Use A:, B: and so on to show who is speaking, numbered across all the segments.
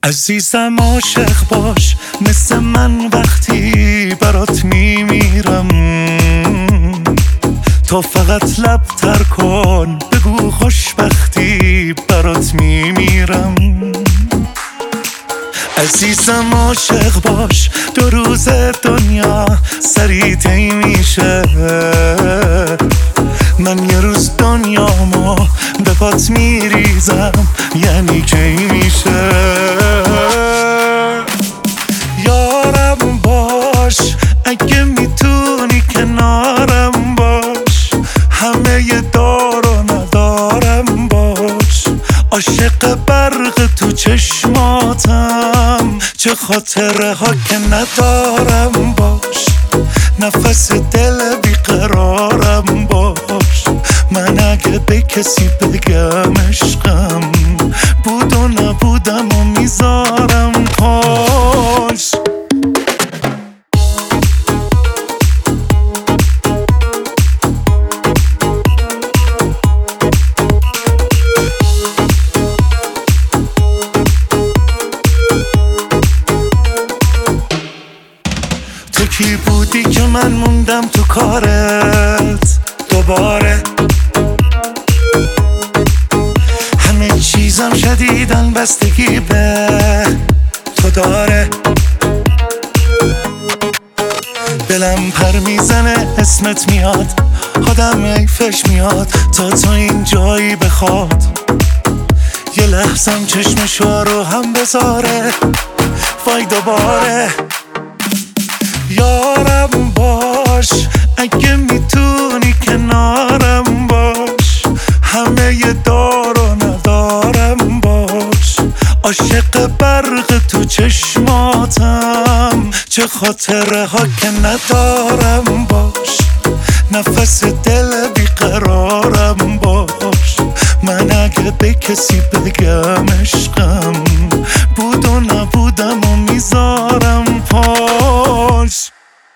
A: عزیزم عاشق باش مثل من وقتی برات میمیرم. تو فقط لب تر کن بگو خوشبختی برات میمیرم. عزیزم عاشق باش 2 روز دنیا سریع طی میشه. من یه روز دنیامو به پات میریزم یعنی کی میشه. یارم باش اگه میتونی کنارم باش. همه ی دار و ندارم باش. عاشق برق تو چشماتم چه خاطره ها که ندارم باش. نفس دل بیقرارم باش. من اگه به کسی بگم عشقم بود و نبودم و میذارم پاش. تو کی بودی که من موندم تو کارت دوباره. همه چیزم شدیدن بستگی به تو داره. دلم پر میزنه اسمت میاد آدم حیفش میاد تا تو این جایی بخواد. یه لحظم چشمشو رو هم بذاره وای دوباره. یارم باش اگه میتونی کنارم باش. همه ی دار و ندارم باش. عاشق برق تو چشماتم چه خاطره ها که ندارم باش. نفس دل بیقرارم باش. من اگه به کسی بگم عشقم بود و نبودم و میذارم پاش.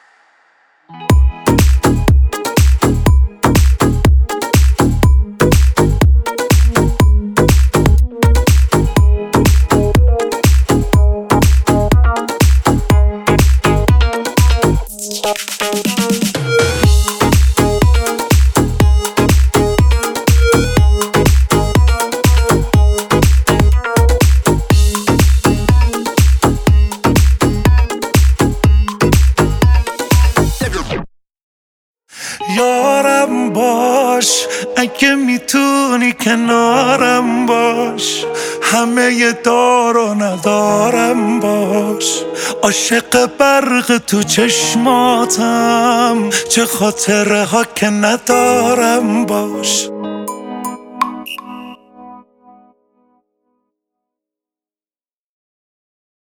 A: یارم باش اگه میتونی کنارم باش. همه ی دار و ندارم باش. عاشق برق تو چشماتم چه خاطره ها که ندارم باش.